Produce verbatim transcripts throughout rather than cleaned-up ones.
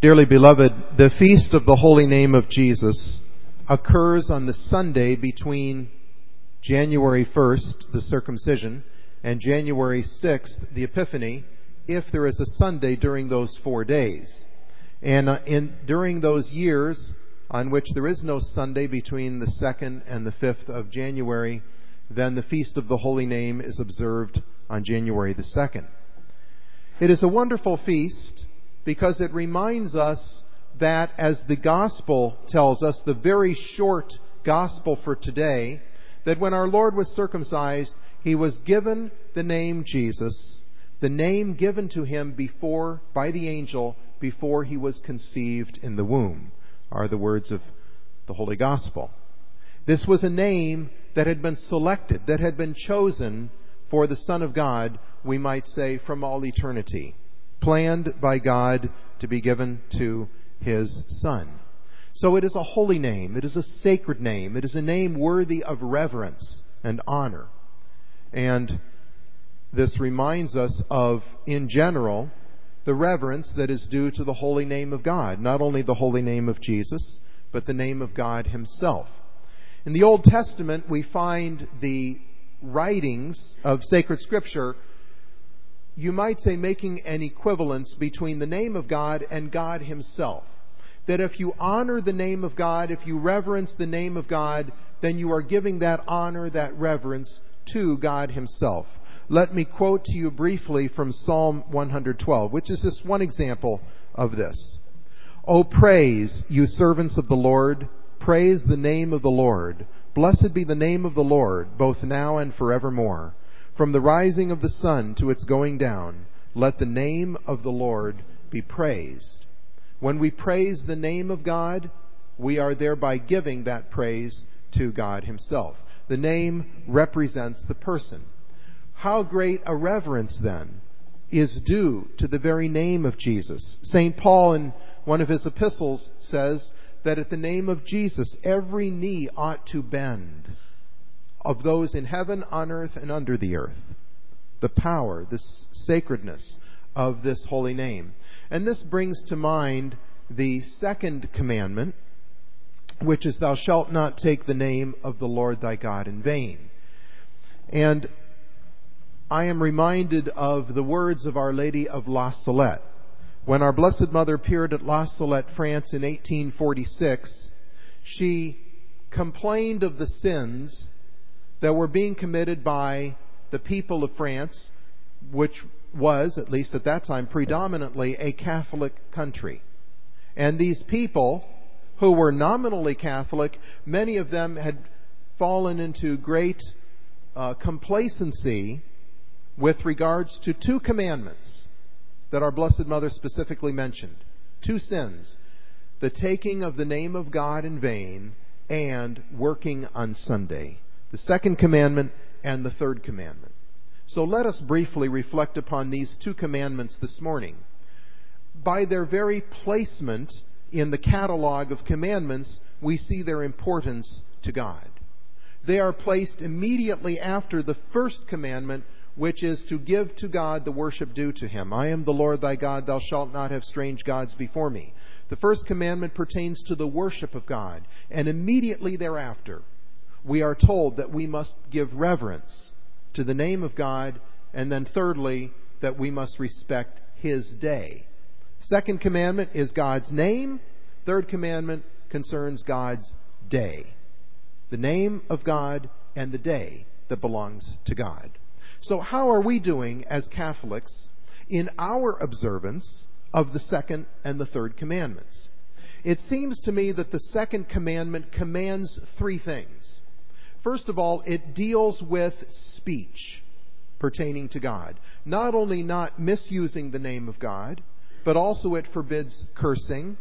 Dearly beloved, the feast of the Holy Name of Jesus occurs on the Sunday between January first, the circumcision, and January sixth, the Epiphany, if there is a Sunday during those four days. And uh, in during those years on which there is no Sunday between the second and the fifth of January, then the Feast of the Holy Name is observed on January the second. It is a wonderful feast because it reminds us that, as the Gospel tells us, the very short Gospel for today, that when our Lord was circumcised, He was given the name Jesus, the name given to Him before, by the angel, before He was conceived in the womb, are the words of the Holy Gospel. This was a name that had been selected, that had been chosen for the Son of God, we might say, from all eternity, planned by God to be given to His Son. So it is a holy name. It is a sacred name. It is a name worthy of reverence and honor. And this reminds us of, in general, the reverence that is due to the holy name of God. Not only the holy name of Jesus, but the name of God Himself. In the Old Testament, we find the writings of sacred Scripture, you might say, making an equivalence between the name of God and God Himself. That if you honor the name of God, if you reverence the name of God, then you are giving that honor, that reverence to God Himself. Let me quote to you briefly from Psalm one twelve, which is just one example of this. "O praise, you servants of the Lord, praise the name of the Lord. Blessed be the name of the Lord, both now and forevermore. From the rising of the sun to its going down, let the name of the Lord be praised." When we praise the name of God, we are thereby giving that praise to God Himself. The name represents the person. How great a reverence, then, is due to the very name of Jesus. Saint Paul, in one of his epistles, says that at the name of Jesus, every knee ought to bend, of those in heaven, on earth, and under the earth. The power, the sacredness of this holy name. And this brings to mind the second commandment, which is, "Thou shalt not take the name of the Lord thy God in vain." And I am reminded of the words of Our Lady of La Salette. When our Blessed Mother appeared at La Salette, France in eighteen forty-six, she complained of the sins that were being committed by the people of France, which was, at least at that time, predominantly a Catholic country. And these people, who were nominally Catholic, many of them had fallen into great uh, complacency with regards to two commandments that our Blessed Mother specifically mentioned. Two sins: the taking of the name of God in vain and working on Sunday. The second commandment and the third commandment. So let us briefly reflect upon these two commandments this morning. By their very placement in the catalog of commandments, we see their importance to God. They are placed immediately after the first commandment, which is to give to God the worship due to Him. "I am the Lord thy God, thou shalt not have strange gods before me." The first commandment pertains to the worship of God. And immediately thereafter, we are told that we must give reverence to the name of God, and then thirdly, that we must respect His day. Second commandment is God's name. Third commandment concerns God's day. The name of God and the day that belongs to God. So how are we doing as Catholics in our observance of the second and the third commandments? It seems to me that the second commandment commands three things. First of all, it deals with speech pertaining to God. Not only not misusing the name of God, but also it forbids cursing.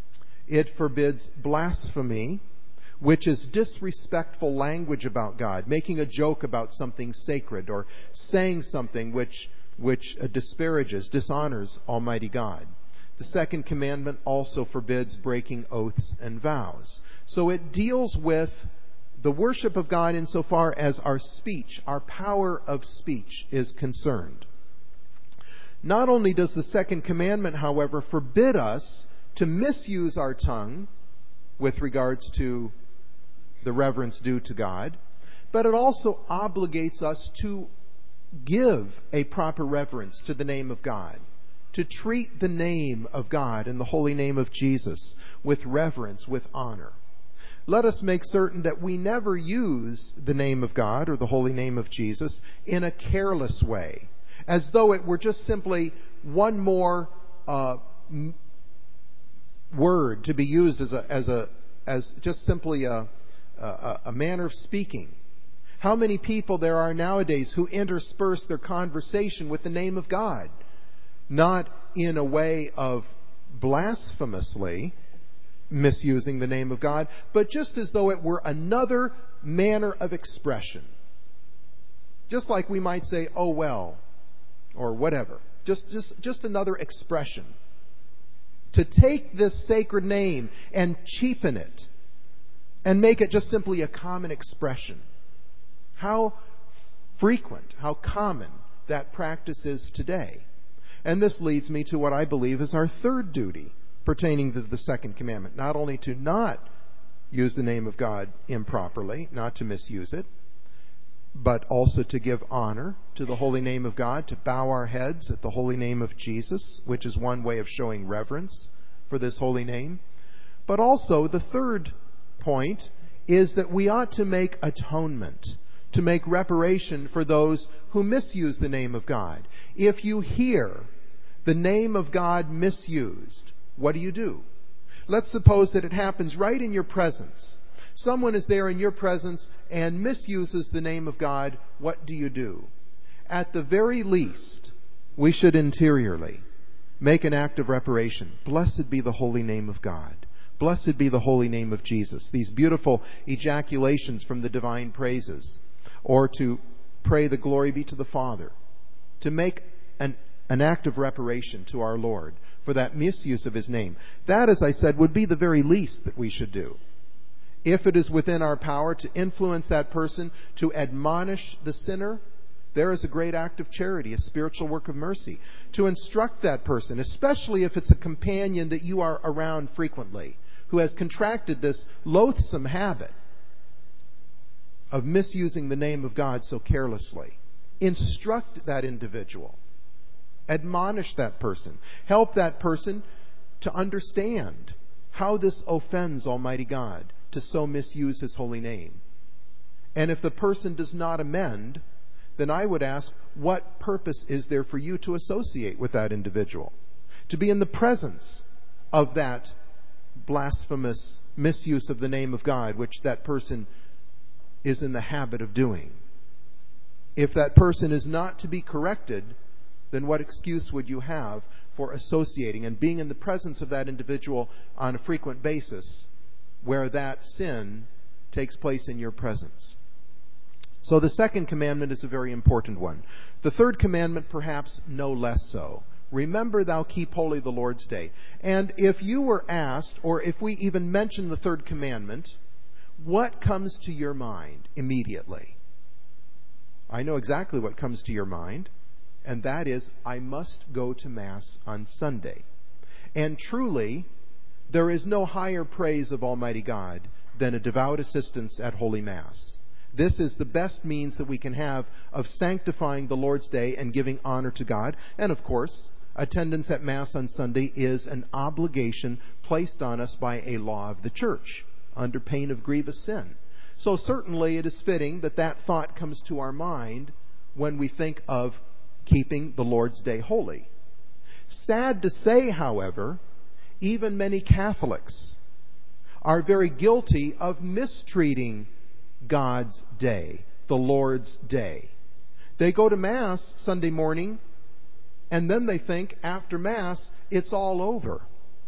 It forbids blasphemy, which is disrespectful language about God, making a joke about something sacred or saying something which, which disparages, dishonors Almighty God. The second commandment also forbids breaking oaths and vows. So it deals with the worship of God insofar as our speech, our power of speech is concerned. Not only does the second commandment, however, forbid us to misuse our tongue with regards to the reverence due to God, but it also obligates us to give a proper reverence to the name of God, to treat the name of God and the holy name of Jesus with reverence, with honor. Let us make certain that we never use the name of God or the holy name of Jesus in a careless way, as though it were just simply one more uh, m- word to be used as a as a as just simply a, a a manner of speaking. How many people there are nowadays who intersperse their conversation with the name of God, not in a way of blasphemously misusing the name of God, but just as though it were another manner of expression. Just like we might say, oh well, or whatever. Just, just, just another expression. To take this sacred name and cheapen it and make it just simply a common expression. How frequent, how common that practice is today. And this leads me to what I believe is our third duty pertaining to the second commandment. Not only to not use the name of God improperly, not to misuse it, but also to give honor to the holy name of God, to bow our heads at the holy name of Jesus, which is one way of showing reverence for this holy name. But also, the third point is that we ought to make atonement, to make reparation for those who misuse the name of God. If you hear the name of God misused, what do you do? Let's suppose that it happens right in your presence. Someone is there in your presence and misuses the name of God. What do you do? At the very least, we should interiorly make an act of reparation. Blessed be the holy name of God. Blessed be the holy name of Jesus. These beautiful ejaculations from the divine praises. Or to pray the glory be to the Father. To make an, an act of reparation to our Lord for that misuse of His name. That, as I said, would be the very least that we should do. If it is within our power to influence that person, to admonish the sinner, there is a great act of charity, a spiritual work of mercy. To instruct that person, especially if it's a companion that you are around frequently, who has contracted this loathsome habit of misusing the name of God so carelessly. Instruct that individual. Admonish that person. Help that person to understand how this offends Almighty God to so misuse His holy name. And if the person does not amend, then I would ask, what purpose is there for you to associate with that individual? To be in the presence of that blasphemous misuse of the name of God, which that person is in the habit of doing. If that person is not to be corrected, then what excuse would you have for associating and being in the presence of that individual on a frequent basis where that sin takes place in your presence? So the second commandment is a very important one. The third commandment, perhaps no less so. Remember, thou keep holy the Lord's day. And if you were asked, or if we even mention the third commandment, what comes to your mind immediately? I know exactly what comes to your mind. And that is, I must go to Mass on Sunday. And truly, there is no higher praise of Almighty God than a devout assistance at Holy Mass. This is the best means that we can have of sanctifying the Lord's Day and giving honor to God. And of course, attendance at Mass on Sunday is an obligation placed on us by a law of the Church, under pain of grievous sin. So certainly it is fitting that that thought comes to our mind when we think of keeping the Lord's Day holy. Sad to say, however, even many Catholics are very guilty of mistreating God's day, the Lord's Day. They go to Mass Sunday morning, and then they think after Mass it's all over.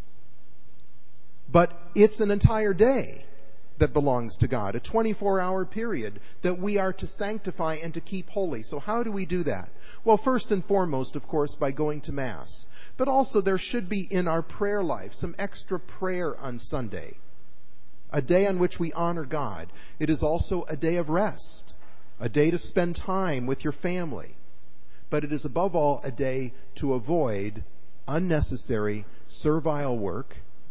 But it's an entire day that belongs to God, a twenty-four hour period that we are to sanctify and to keep holy. So how do we do that? Well, first and foremost, of course, by going to Mass. But also there should be in our prayer life some extra prayer on Sunday, a day on which we honor God. It is also a day of rest, a day to spend time with your family. But it is above all a day to avoid unnecessary servile work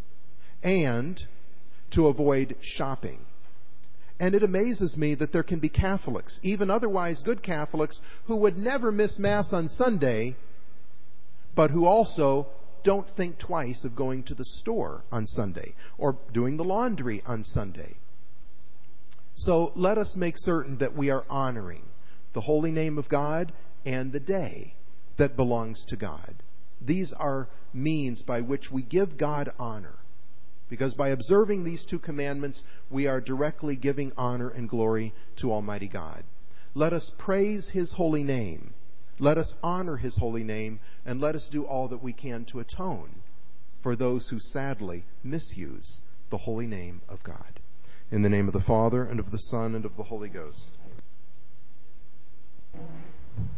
and to avoid shopping. And it amazes me that there can be Catholics, even otherwise good Catholics, who would never miss Mass on Sunday, but who also don't think twice of going to the store on Sunday or doing the laundry on Sunday. So let us make certain that we are honoring the holy name of God and the day that belongs to God. These are means by which we give God honor. Because by observing these two commandments, we are directly giving honor and glory to Almighty God. Let us praise His holy name. Let us honor His holy name, and let us do all that we can to atone for those who sadly misuse the holy name of God. In the name of the Father, and of the Son, and of the Holy Ghost.